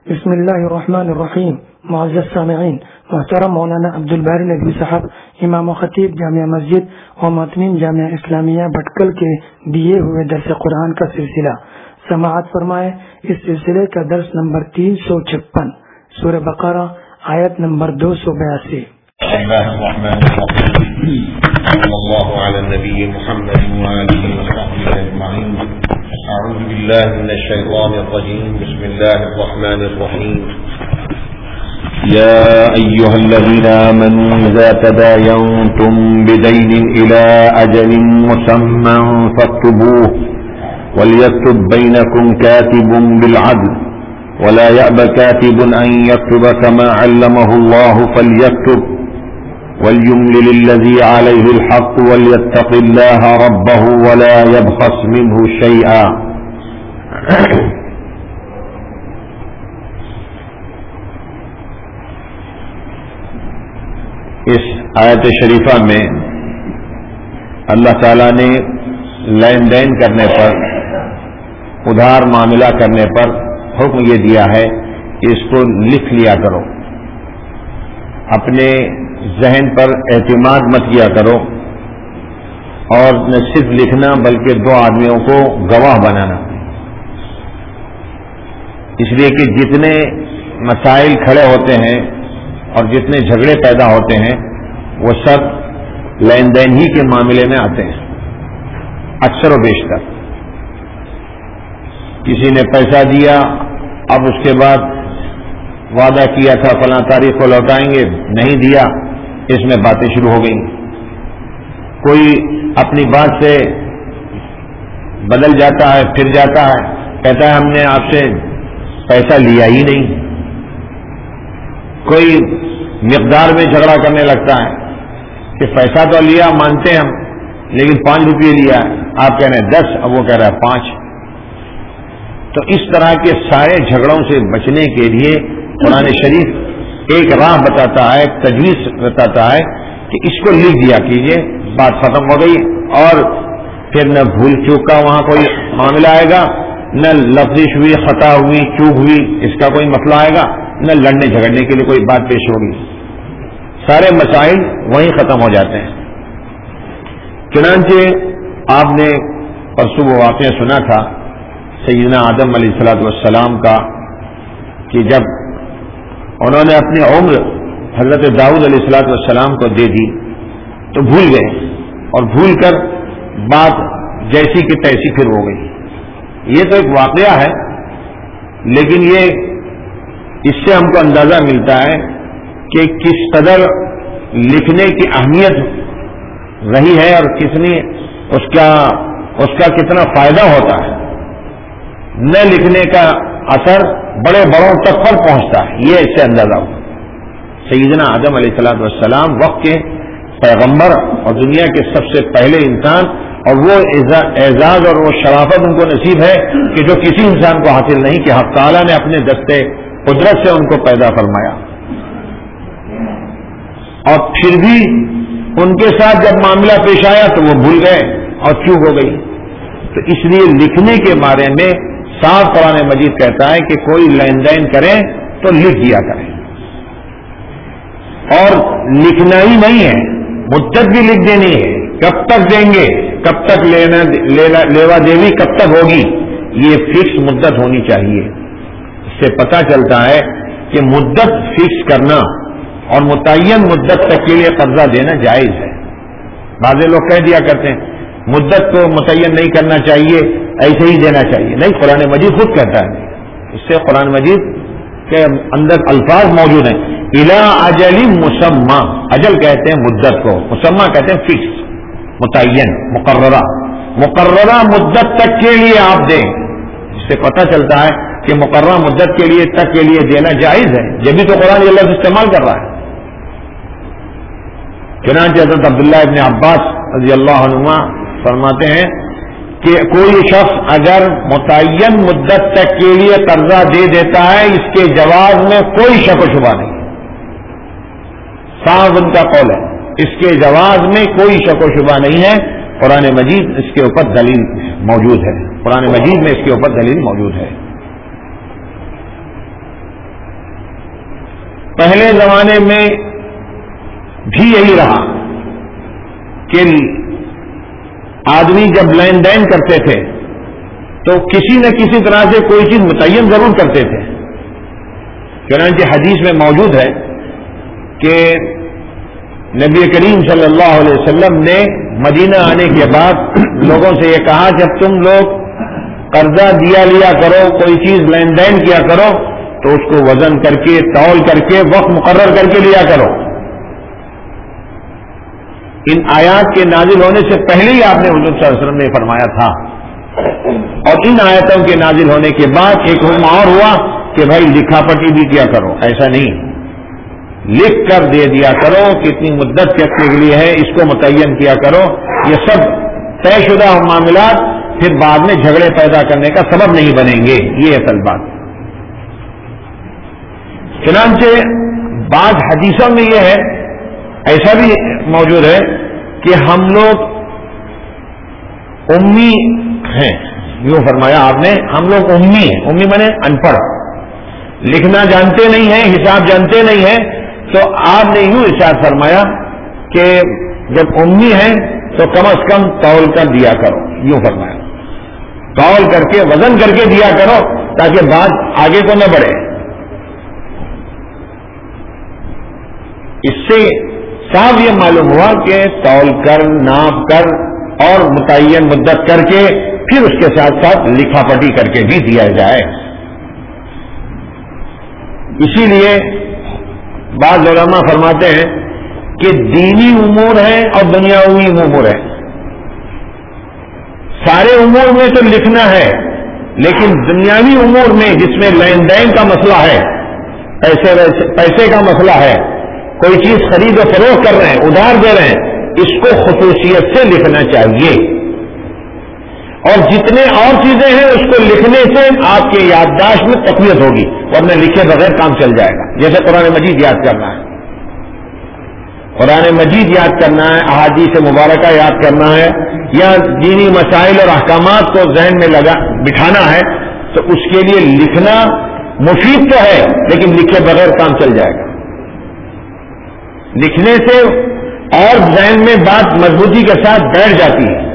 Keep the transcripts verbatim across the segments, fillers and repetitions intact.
بسم اللہ الرحمن الرحیم. معزز سامعین، محترم مولانا عبد الباری ندوی صاحب امام و خطیب جامعہ مسجد و معتمین جامعہ اسلامیہ بھٹکل کے دیے ہوئے درس قرآن کا سلسلہ سماعت فرمائے. اس سلسلے کا درس نمبر تین سو چھپن، سورہ بقرہ، آیت نمبر دو سو بیاسی. بسم اللہ الرحمن الرحیم. صلی اللہ علی النبی محمد وآلہ وصحبہ اجمعین. اعوذ باللہ من الشیطان الرجیم. بسم اللہ الرحمن الرحیم. يا أيها الذين آمنوا إذا تداينتم بدين إلى أجل مسمى فاكتبوه وليكتب بينكم كاتب بالعدل ولا يأبى كاتب أن يكتب كما علمه الله فليكتب وليملل الذي عليه الحق وليتق الله ربه ولا يبخس منه شيئا. اس آیت شریفہ میں اللہ تعالیٰ نے لین دین کرنے پر، ادھار معاملہ کرنے پر حکم یہ دیا ہے کہ اس کو لکھ لیا کرو. اپنے ذہن پر اعتماد مت کیا کرو، اور نہ صرف لکھنا بلکہ دو آدمیوں کو گواہ بنانا. اس لیے کہ جتنے مسائل کھڑے ہوتے ہیں اور جتنے جھگڑے پیدا ہوتے ہیں وہ سب لین دین ہی کے معاملے میں آتے ہیں. اکثر و بیشتر کسی نے پیسہ دیا، اب اس کے بعد وعدہ کیا تھا فلاں تاریخ کو لوٹائیں گے، نہیں دیا، اس میں باتیں شروع ہو گئیں. کوئی اپنی بات سے بدل جاتا ہے، پھر جاتا ہے، کہتا ہے ہم نے آپ سے پیسہ لیا ہی نہیں. کوئی مقدار میں جھگڑا کرنے لگتا ہے کہ پیسہ تو لیا مانتے ہم، لیکن پانچ روپئے لیا ہے، آپ کہہ رہے ہیں دس، اب وہ کہہ رہا ہے پانچ. تو اس طرح کے سارے جھگڑوں سے بچنے کے لیے قرآن شریف ایک راہ بتاتا ہے، ایک تجویز بتاتا ہے کہ اس کو لکھ دیا کیجئے، بات ختم ہو گئی. اور پھر نہ بھول چوک کا وہاں کوئی معاملہ آئے گا، نہ لفظش ہوئی، خطا ہوئی، چوک ہوئی، اس کا کوئی مسئلہ آئے گا، نہ لڑنے جھگڑنے کے لیے کوئی بات پیش ہوگی. سارے مسائل وہیں ختم ہو جاتے ہیں. چنانچہ آپ نے پرسوں وہ واقعہ سنا تھا سیدنا آدم علیہ الصلوۃ والسلام کا، کہ جب انہوں نے اپنی عمر حضرت داؤد علیہ الصلوۃ والسلام کو دے دی تو بھول گئے، اور بھول کر بات جیسی کہ تیسی پھر ہو گئی. یہ تو ایک واقعہ ہے، لیکن یہ اس سے ہم کو اندازہ ملتا ہے کہ کس قدر لکھنے کی اہمیت رہی ہے اور کتنی اس کا اس کا کتنا فائدہ ہوتا ہے. نہ لکھنے کا اثر بڑے بڑوں تک پر پہنچتا ہے، یہ اس سے اندازہ ہو. سیدنا آدم علیہ الصلوۃ والسلام وقت کے پیغمبر اور دنیا کے سب سے پہلے انسان، اور وہ اعزاز اور وہ شرافت ان کو نصیب ہے کہ جو کسی انسان کو حاصل نہیں، کہ حق تعالیٰ نے اپنے دستے قدرت سے ان کو پیدا فرمایا. اور پھر بھی ان کے ساتھ جب معاملہ پیش آیا تو وہ بھول گئے اور چوک ہو گئی. تو اس لیے لکھنے کے بارے میں صاف قرآن مجید کہتا ہے کہ کوئی لین دین کرے تو لکھ دیا کرے. اور لکھنا ہی نہیں ہے، مدت بھی لکھ دینی ہے. کب تک دیں گے، کب تک لینا لیوا دیوی کب تک ہوگی، یہ فکس مدت ہونی چاہیے. سے پتہ چلتا ہے کہ مدت فکس کرنا اور متعین مدت تک کے لیے قرضہ دینا جائز ہے. بعض لوگ کہہ دیا کرتے ہیں مدت کو متعین نہیں کرنا چاہیے، ایسے ہی دینا چاہیے. نہیں، قرآن مجید خود کہتا ہے. اس سے قرآن مجید کے اندر الفاظ موجود ہیں، الی اجل مسمى. اجل کہتے ہیں مدت کو، مسمى کہتے ہیں فکس، متعین، مقررہ. مقررہ مدت تک کے لیے آپ دیں. اس سے پتہ چلتا ہے کہ مقررہ مدت کے لیے تک کے لیے دینا جائز ہے. یہ بھی تو قرآن یہ لفظ استعمال کر رہا ہے. چنانچہ حضرت عبداللہ ابن عباس رضی اللہ عنہما فرماتے ہیں کہ کوئی شخص اگر متعین مدت تک کے لیے قرضہ دے دیتا ہے، اس کے جواز میں کوئی شک و شبہ نہیں. صاف ان کا قول ہے، اس کے جواز میں کوئی شک و شبہ نہیں ہے. قرآن مجید اس کے اوپر دلیل موجود ہے. قرآن مجید میں اس کے اوپر دلیل موجود ہے. پہلے زمانے میں بھی یہی رہا کہ آدمی جب لین دین کرتے تھے تو کسی نہ کسی طرح سے کوئی چیز متعین ضرور کرتے تھے. چنانچہ حدیث میں موجود ہے کہ نبی کریم صلی اللہ علیہ وسلم نے مدینہ آنے کے بعد لوگوں سے یہ کہا جب تم لوگ قرضہ دیا لیا کرو، کوئی چیز لین دین کیا کرو تو اس کو وزن کر کے، تول کر کے، وقت مقرر کر کے لیا کرو. ان آیات کے نازل ہونے سے پہلے ہی آپ نے حضور صلی اللہ علیہ وسلم نے فرمایا تھا، اور ان آیتوں کے نازل ہونے کے بعد ایک حکم اور ہوا کہ بھائی لکھا پٹی بھی کیا کرو. ایسا نہیں، لکھ کر دے دیا کرو، کتنی مدت کے لیے ہے اس کو متعین کیا کرو. یہ سب طے شدہ معاملات پھر بعد میں جھگڑے پیدا کرنے کا سبب نہیں بنیں گے. یہ اصل بات. چنانچہ بعض حدیثوں میں یہ ہے، ایسا بھی موجود ہے کہ ہم لوگ امی ہیں، یوں فرمایا آپ نے، ہم لوگ امی ہیں. امی مانے ان پڑھ، لکھنا جانتے نہیں ہیں، حساب جانتے نہیں ہیں. تو آپ نے یوں ارشاد فرمایا کہ جب امی ہیں تو کم از کم تول کر دیا کرو. یوں فرمایا، تول کر کے، وزن کر کے دیا کرو تاکہ بات آگے کو نہ بڑھے. اس سے صاف یہ معلوم ہوا کہ تول کر، ناپ کر اور متعین مدت کر کے پھر اس کے ساتھ ساتھ لکھا پٹی کر کے بھی دیا جائے. اسی لیے بعض علماء فرماتے ہیں کہ دینی امور ہیں اور دنیاوی امور ہیں. سارے امور میں تو لکھنا ہے، لیکن دنیاوی امور میں جس میں لین دین کا مسئلہ ہے، پیسے پیسے کا مسئلہ ہے، کوئی چیز خرید و فروخت کر رہے ہیں، ادھار دے رہے ہیں، اس کو خصوصیت سے لکھنا چاہیے. اور جتنے اور چیزیں ہیں اس کو لکھنے سے آپ کے یادداشت میں تقویت ہوگی، ورنہ لکھے بغیر کام چل جائے گا. جیسے قرآن مجید یاد کرنا ہے، قرآن مجید یاد کرنا ہے، احادیث مبارکہ یاد کرنا ہے، یا دینی مسائل اور احکامات کو ذہن میں لگا بٹھانا ہے، تو اس کے لیے لکھنا مفید تو ہے، لیکن لکھے بغیر کام چل جائے گا. لکھنے سے اور ذہن میں بات مضبوطی کے ساتھ بیٹھ جاتی ہے.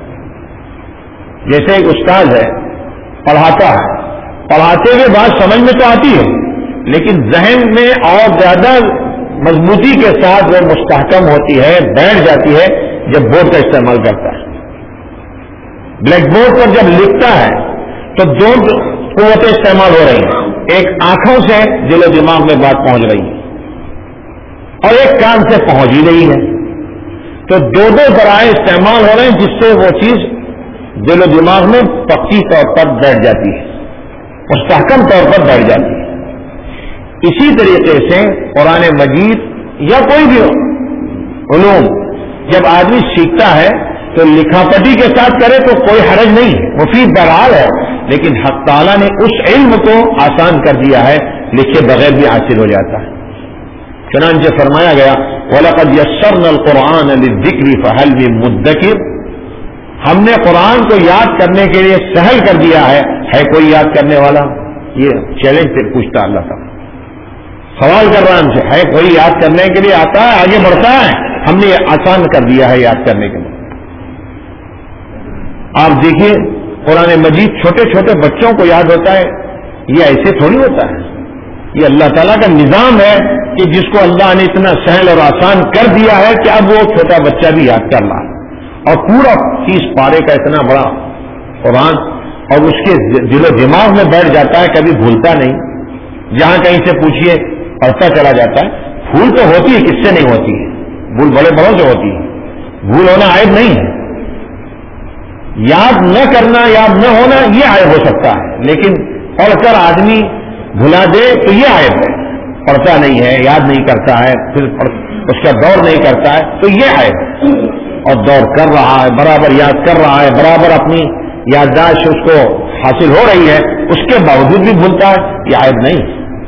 جیسے ایک استاد ہے، پڑھاتا ہے، پڑھاتے ہوئے بات سمجھ میں تو آتی ہے، لیکن ذہن میں اور زیادہ مضبوطی کے ساتھ وہ مستحکم ہوتی ہے، بیٹھ جاتی ہے جب بورڈ کا استعمال کرتا ہے. بلیک بورڈ پر جب لکھتا ہے تو دو قوتیں استعمال ہو رہی ہیں، ایک آنکھوں سے دل و دماغ میں بات پہنچ رہی ہے اور ایک کان سے پہنچ ہی رہی ہے. تو دو دو ذرائع استعمال ہو رہے ہیں جس سے وہ چیز دل و دماغ میں پکی طور پر بیٹھ جاتی ہے، مستحکم طور پر بیٹھ جاتی ہے. اسی طریقے سے قرآن مجید یا کوئی بھی علوم جب آدمی سیکھتا ہے تو لکھا پٹی کے ساتھ کرے تو کوئی حرج نہیں ہے، مفید بہرحال ہے، لیکن حق تعالیٰ نے اس علم کو آسان کر دیا ہے، لکھے بغیر بھی حاصل ہو جاتا ہے. چنانچہ فرمایا گیا وَلَقَدْ يَسَّرْنَا الْقُرْآنَ لِلذِّكْرِ فَهَلْ مِن مُدَّكِرٍ، ہم نے قرآن کو یاد کرنے کے لیے سہل کر دیا ہے، ہے کوئی یاد کرنے والا؟ یہ چیلنج پھر پوچھتا اللہ تعالیٰ، سوال کر رہا ہے ہم سے، ہے کوئی یاد کرنے کے لیے آتا ہے، آگے بڑھتا ہے؟ ہم نے آسان کر دیا ہے یاد کرنے کے لیے. آپ دیکھیے قرآن مجید چھوٹے چھوٹے بچوں کو یاد ہوتا ہے، یہ ایسے تھوڑی ہوتا ہے. یہ اللہ تعالیٰ کا نظام ہے کہ جس کو اللہ نے اتنا سہل اور آسان کر دیا ہے کہ اب وہ چھوٹا بچہ بھی یاد کر رہا ہے. اور پورا تیس پارے کا اتنا بڑا قرآن، اور اس کے دل و دماغ میں بیٹھ جاتا ہے، کبھی بھولتا نہیں. جہاں کہیں سے پوچھیے پڑھتا چلا جاتا ہے. بھول تو ہوتی ہے، کس سے نہیں ہوتی ہے؟ بھول بڑے بڑوں سے ہوتی ہے، بھول ہونا عیب نہیں ہے. یاد نہ کرنا، یاد نہ ہونا یہ عیب ہو سکتا ہے، لیکن پڑھ کر آدمی بھلا دے تو یہ عیب ہے. پڑھتا نہیں ہے، یاد نہیں کرتا ہے، پھر اس کا دور نہیں کرتا ہے تو یہ عیب ہے. اور دور کر رہا ہے، برابر یاد کر رہا ہے، برابر اپنی یادداشت اس کو حاصل ہو رہی ہے، اس کے باوجود بھی بھولتا ہے، یہ عیب نہیں.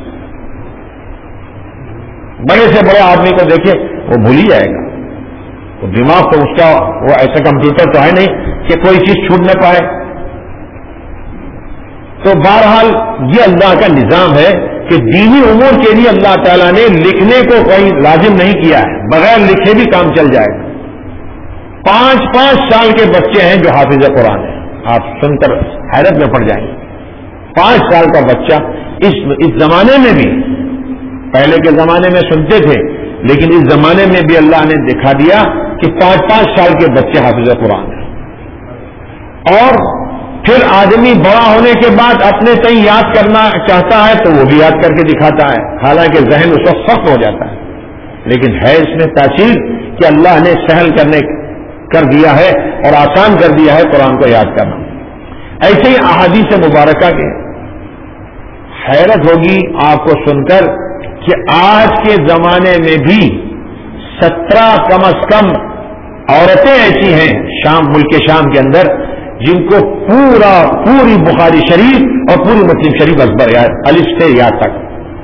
بڑے سے بڑے آدمی کو دیکھیں وہ بھول ہی جائے گا، تو دماغ تو اس کا وہ ایسا کمپیوٹر تو ہے نہیں کہ کوئی چیز چھوٹ نہ پائے. تو بہرحال یہ اللہ کا نظام ہے کہ دینی امور کے لیے اللہ تعالیٰ نے لکھنے کو کوئی لازم نہیں کیا ہے، بغیر لکھے بھی کام چل جائے گا. پانچ پانچ سال کے بچے ہیں جو حافظ قرآن ہیں، آپ سن کر حیرت میں پڑ جائیں گے. پانچ سال کا بچہ اس اس زمانے میں بھی، پہلے کے زمانے میں سنتے تھے لیکن اس زمانے میں بھی اللہ نے دکھا دیا کہ پانچ پانچ سال کے بچے حافظ قرآن ہیں. اور پھر آدمی بڑا ہونے کے بعد اپنے تئیں یاد کرنا چاہتا ہے تو وہ بھی یاد کر کے دکھاتا ہے، حالانکہ ذہن اس وقت سخت ہو جاتا ہے. لیکن ہے اس میں تاثیر کہ اللہ نے سہل کرنے کر دیا ہے اور آسان کر دیا ہے قرآن کو یاد کرنا. ایسے ہی احادیث مبارکہ کے حیرت ہوگی آپ کو سن کر کہ آج کے زمانے میں بھی سترہ کم از کم عورتیں ایسی ہیں شام ملک شام کے اندر جن کو پورا پوری بخاری شریف اور پوری مسلم شریف ازبر یاد الف سے یا تک.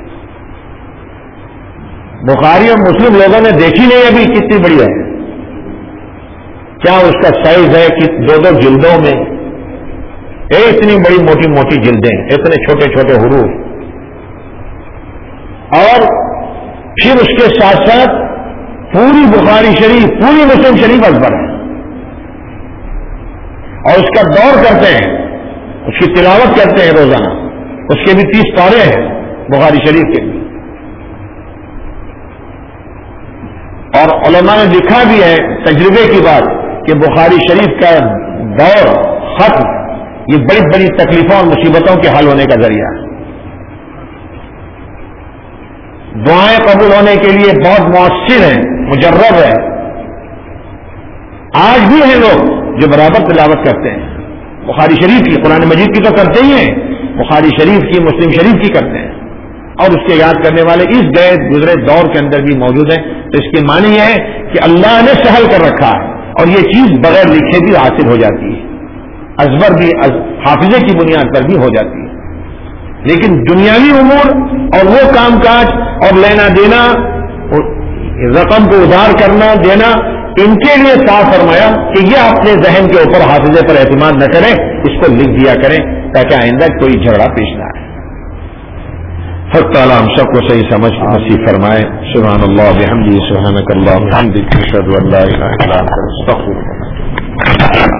بخاری اور مسلم لوگوں نے دیکھی نہیں ابھی کتنی بڑی ہے، کیا اس کا سائز ہے کہ دو دو جلدوں میں اتنی بڑی موٹی موٹی جلدیں، اتنے چھوٹے چھوٹے حروف، اور پھر اس کے ساتھ ساتھ پوری بخاری شریف پوری مسلم شریف ازبر ہے، اور اس کا دور کرتے ہیں، اس کی تلاوت کرتے ہیں روزانہ. اس کے بھی تیس پارے ہیں بخاری شریف کے بھی. اور علماء نے لکھا بھی ہے تجربے کی بات کہ بخاری شریف کا دور ختم یہ بڑی بڑی تکلیفوں اور مصیبتوں کے حل ہونے کا ذریعہ ہے. دعائیں قبول ہونے کے لیے بہت مؤثر ہیں، مجرب ہے. آج بھی ہیں لوگ جو برابر تلاوت کرتے ہیں بخاری شریف کی، قرآن مجید کی تو کرتے ہی ہیں، بخاری شریف کی مسلم شریف کی کرتے ہیں، اور اس کے یاد کرنے والے اس گئے گزرے دور کے اندر بھی موجود ہیں. تو اس کے معنی یہ ہے کہ اللہ نے سہل کر رکھا ہے اور یہ چیز بغیر لکھے بھی حاصل ہو جاتی ہے، ازبر بھی حافظے کی بنیاد پر بھی ہو جاتی ہے. لیکن دنیاوی امور اور وہ کام کاج اور لینا دینا، رقم کو ادھار کرنا دینا، ان کے لیے صاف فرمایا کہ یہ اپنے ذہن کے اوپر حافظے پر اعتماد نہ کریں، اس کو لکھ دیا کریں تاکہ آئندہ کوئی جھگڑا پیش نہ آئے. حق تعالیٰ ہم سب کو صحیح سمجھ نصیب فرمائے. سبحان اللہ بحمدہ، سبحانک اللہم وبحمدک، اشہد ان لا الہ الا انت، استغفرک.